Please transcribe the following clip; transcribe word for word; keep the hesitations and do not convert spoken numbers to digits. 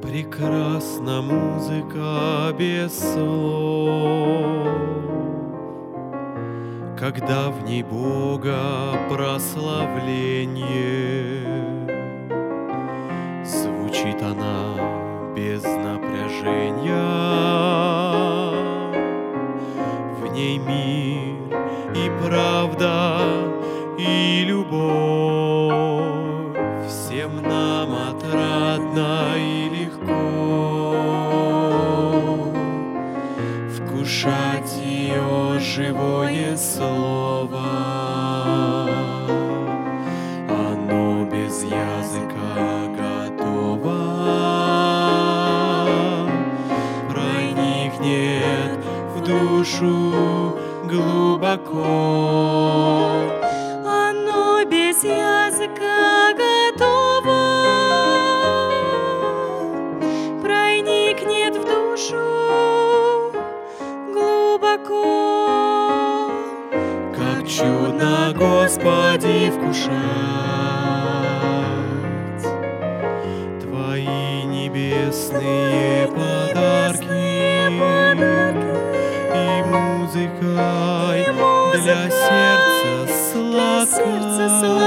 Прекрасна музыка без слов, когда в ней Бога прославление. Звучит она без напряжения, в ней мир и правда, и любовь. Всем нам отрадно и легко вкушать ее живое слово. Оно без языка готово, проникнет в душу глубоко. Оно без языка готово, проникнет в душу глубоко. Как чудно, Господи, вкушать Твои небесные подарки, и музыкой для сердца сладко.